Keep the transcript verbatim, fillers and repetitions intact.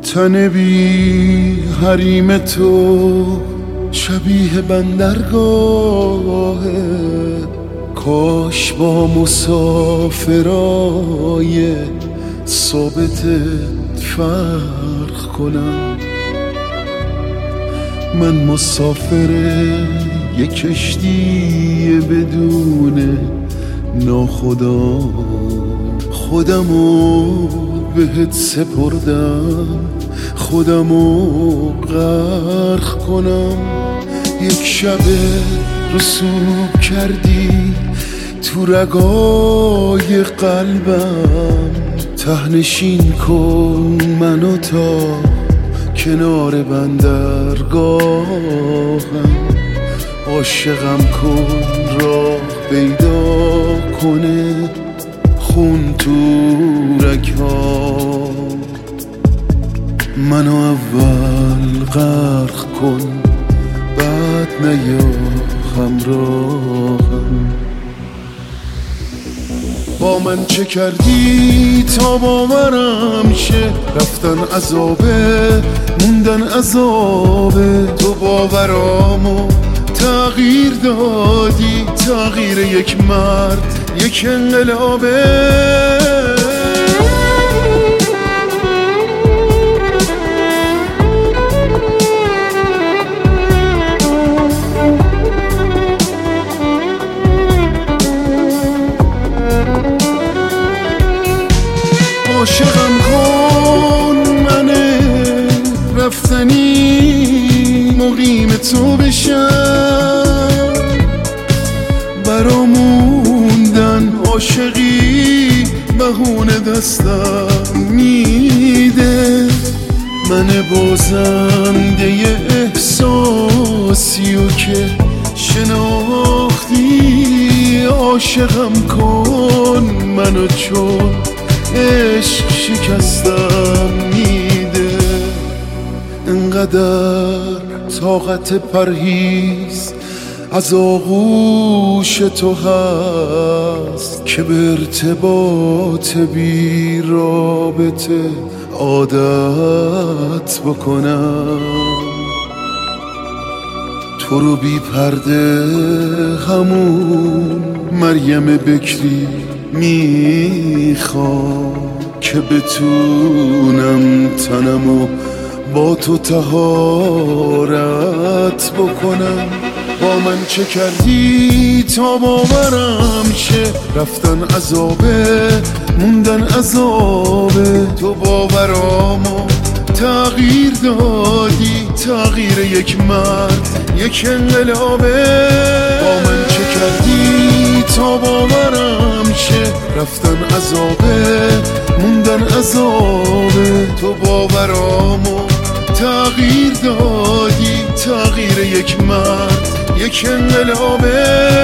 تن بی حریم تو شبیه بندرگاهه، کاش با مسافرای ثابتت فرق کنم. من مسافر یک کشتی بدون ناخدا، خودمو بهت سپردم، خودمو غرق کنم. یک شب رسوب کردی تو رگای قلبم، تهنشین کن منو تا کنار بندرگاهم. عاشقم کن راه پیدا کنه خون تو رگ‌ها، منو اول غرق کن بعد نیا همراهم. با من چه کردی تا باورم شه؟ رفتن عذابه موندن عذابه. تو باورامو تغییر دادی، تغییر یک مرد یک انقلابه. عاشقم کن منه رفتنی مقیم تو بشم، براموندن عاشقی بهونه دستم میده. من بازنده احساسیو که شناختی، عاشقم کن منو چون عشق شکستم میده. انقدر طاقت پرهیز از آغوش تو هست که به ارتباط بی رابطه عادت بکنم. تو رو بی پرده همون مریم بکری میخوام که بتونم تنمو با تو طهارت بکنم. با من چه کردی تا باورم شه؟ رفتن عذابه موندن عذابه. تو باورامو تغییر دادی، تغییر یک مرد یک انقلابه. با من چه کردی تا باورم شه؟ رفتن عذابه موندن عذابه. تو باورامو تغییر دادی، تغییر یک مرد یک انقلابه.